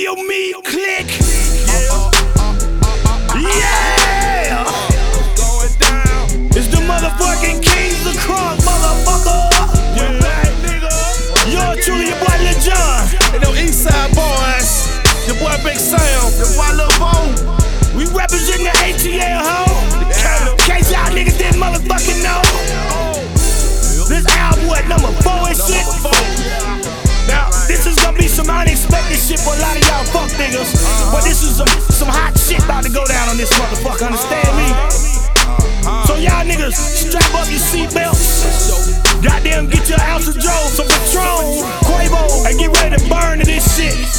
feel me? Click. Yeah! Going down. It's the motherfucking Kings of Crunk, motherfucker. Yeah, right, nigga. Yours truly, your boy Lil Jon. And them Eastside boys. Your boy Big Sam. Your boy Lil Bo. We represent the ATL, ho. In case y'all niggas didn't motherfucking know. This album what, number 4 and shit? Now, this is gonna be some unexpected shit for a lot of y'all fuck niggas. But this is some hot shit about to go down on this motherfucker, understand me? So y'all niggas, strap up your seatbelts. Goddamn, get your ounce of Joe, some Patron, Quavo, and get ready to burn to this shit.